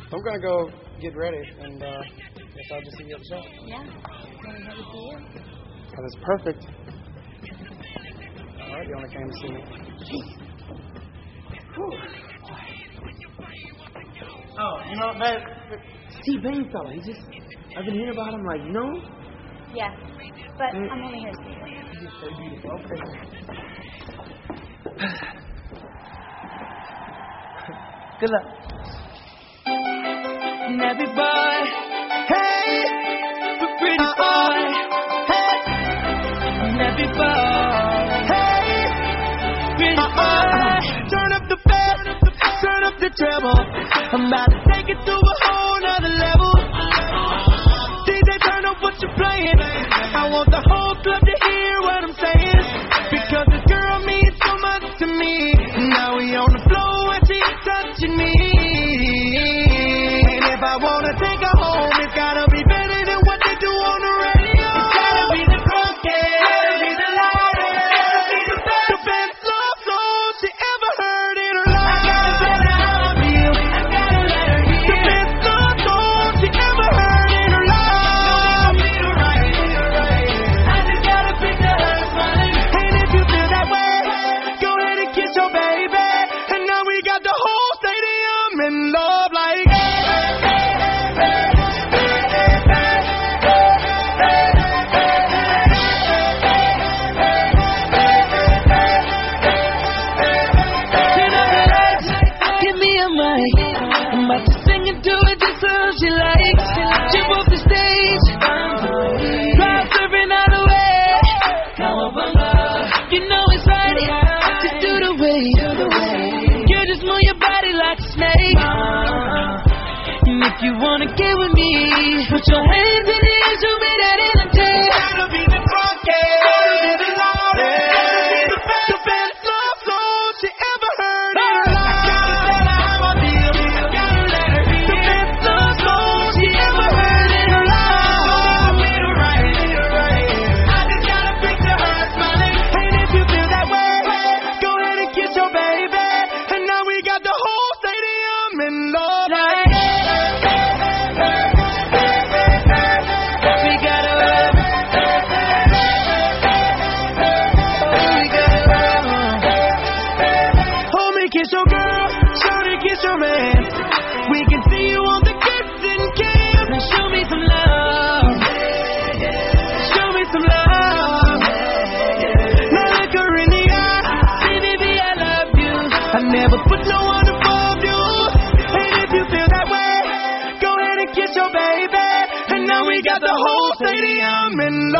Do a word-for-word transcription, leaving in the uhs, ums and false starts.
I'm gonna go get ready, and uh, guess I'll just see you at the show. Yeah. Wanna have to see you? Oh, that's perfect. All right, you only came to see me. Oh, you know that Steve Bain fella. He just I've been hearing about him. Like, you know? Yeah, but mm. I'm only here to see you. He's just so beautiful. Okay. Good luck. Nappy boy, hey, pretty boy, hey, nappy boy, hey, pretty boy. Turn up the bass, turn up the treble. I'm about to take it to a whole nother level. D J, turn up what you're playing. I want the whole club to hear what I'm saying, because this girl means so much to me. Now we on the floor and she's touching me. If I wanna take her home, it's gotta be better than what they do on the radio. It's gotta be the drunkest, gotta be the loudest, gotta be the best, the best love song she ever heard in her life. I gotta tell her how I feel, I gotta let her hear the best love song she ever heard in her life. No, I right, right. I just gotta picture her smiling. And if you feel that way, go ahead and kiss your baby. And now we got the whole stadium in love like that. I'm about to sing and do it just so she likes. Jump off the stage, crowd surfing all the way. You know it's right, just do the way. You just move your body like a snake. And if you wanna get with me, put your hands in the air, show me that energy. Gotta be the drunkest, gotta be the loudest, gotta be the best, the best love song she ever heard in her life. Kiss your girl, shorty, kiss your man. We can see you on the kissing cam. Now show me some love, show me some love. Now look her in the eye, say baby I love you. I never put no one above you. And if you feel that way, go ahead and kiss your baby. And now we got the whole stadium in love.